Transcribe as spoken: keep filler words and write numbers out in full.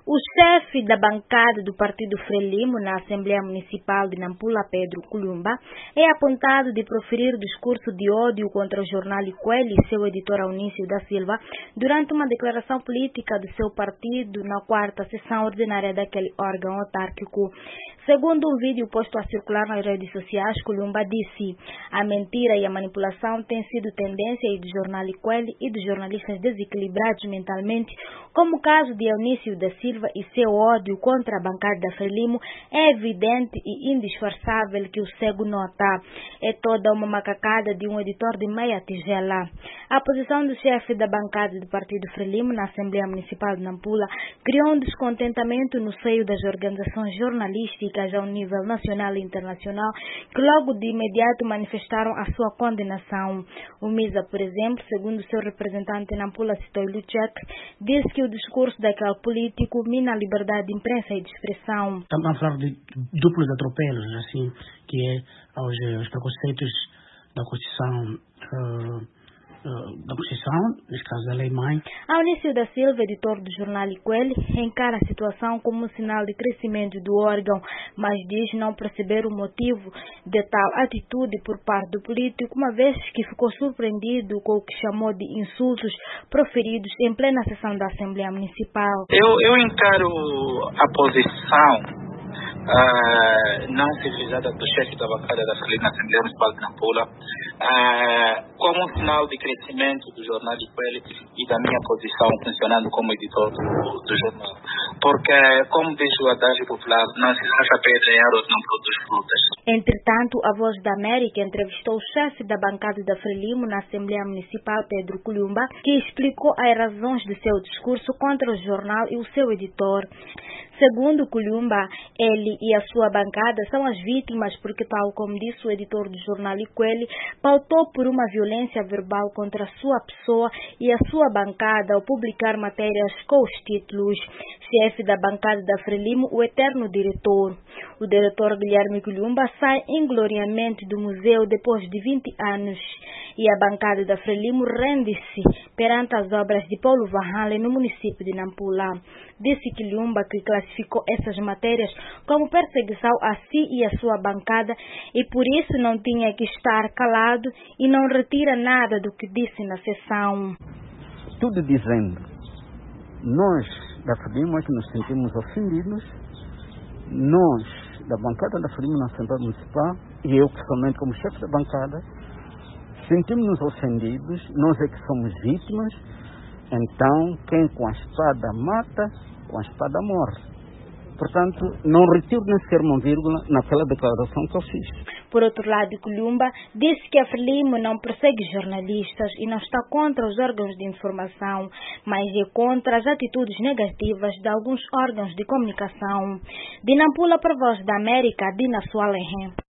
O chefe da bancada do Partido Frelimo na Assembleia Municipal de Nampula, Pedro Kulumba, é apontado de proferir discurso de ódio contra o jornal Ikweli e seu editor Aunício da Silva durante uma declaração política do seu partido na quarta sessão ordinária daquele órgão autárquico. Segundo um vídeo posto a circular nas redes sociais, Kulumba disse: a mentira e a manipulação têm sido tendência do jornal Ikweli e dos jornalistas desequilibrados mentalmente, como o caso de Aunício da Silva e seu ódio contra a bancada da Frelimo é evidente e indisfarçável que o cego nota. É toda uma macacada de um editor de meia tigela. A posição do chefe da bancada do Partido Frelimo na Assembleia Municipal de Nampula criou um descontentamento no seio das organizações jornalísticas ao nível nacional e internacional, que logo de imediato manifestaram a sua condenação. O MISA, por exemplo, segundo seu representante em Nampula, Stoiluchek, disse que o discurso daquele político mina a liberdade de imprensa e de expressão. Estamos a falar de duplos atropelos, assim, que é aos, aos preconceitos da Constituição, uh, uh, da Constituição, neste caso da Lei-Mãe. Aunício da Silva, editor do jornal Ikweli, encara a situação como um sinal de crescimento do órgão, mas diz não perceber o motivo de tal atitude por parte do político, uma vez que ficou surpreendido com o que chamou de insultos proferidos em plena sessão da Assembleia Municipal. Eu, eu encaro a posição uh, não civilizada do chefe da bancada da Frelimo na Assembleia Municipal de Nampula uh, como um sinal de crescimento do jornal Ikweli e da minha posição funcionando como editor do, do jornal. Porque, como diz o adágio popular, não se acha pedra em árvore, não produz frutas. Entretanto, a Voz da América entrevistou o chefe da bancada da Frelimo na Assembleia Municipal, Pedro Kulumba, que explicou as razões de seu discurso contra o jornal e o seu editor. Segundo Kulumba, ele e a sua bancada são as vítimas porque, tal como disse o editor do jornal Ikweli, pautou por uma violência verbal contra a sua pessoa e a sua bancada ao publicar matérias com os títulos chefe da bancada da Frelimo, o eterno diretor. O diretor Guilherme Kulumba sai ingloriamente do museu depois de vinte anos e a bancada da Frelimo rende-se perante as obras de Paulo Vanhalen no município de Nampula. Disse Kulumba que classificou essas matérias como perseguição a si e a sua bancada e por isso não tinha que estar calado e não retira nada do que disse na sessão. Tudo dizendo, nós da Frelimo é que nos sentimos ofendidos, nós da bancada da Frelimo na Assembleia Municipal e eu pessoalmente como chefe da bancada sentimos-nos ofendidos, nós é que somos vítimas, então quem com a espada mata, com a espada morre. Portanto, não retiro nem sequer uma vírgula naquela declaração que eu fiz. Por outro lado, Kulumba disse que a Frelimo não persegue jornalistas e não está contra os órgãos de informação, mas é contra as atitudes negativas de alguns órgãos de comunicação. De Nampula para a Voz da América, Dina Sualenhe.